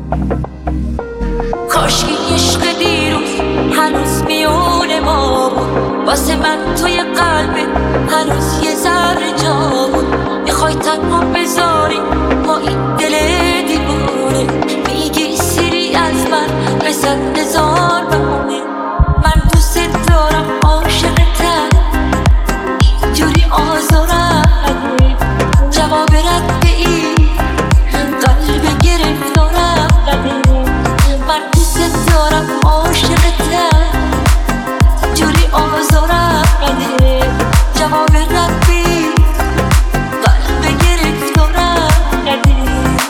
کاشکی عشق دیروز هنوز میون ما بود، واسه من توی قلبت هنوز یه ذره جا بود. میخوای تنها بذاری با این دل دیوونه، میگی سیری از من به صد هزار بهونه. من دوست دارم عاشقتم، اینجوری آزارم نده. جواب رد به این قلب گرفتارم نده. من دوست دارم عاشقتم، اینجوری آزارم نده. جواب رد به این قلب گرفتارم نده.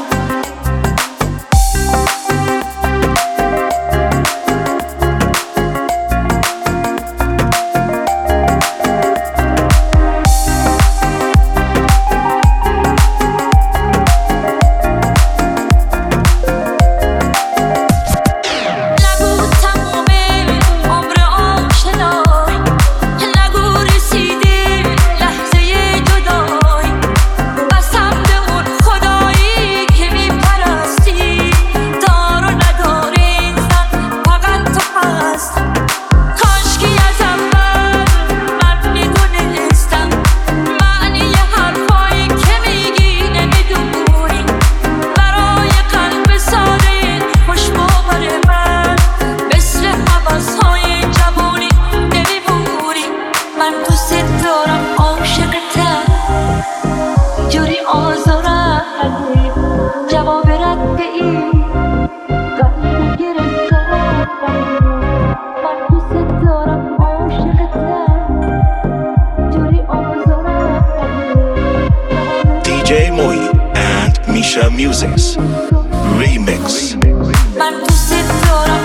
DJ Mohi and Misha Musings Remix. من دوست دارم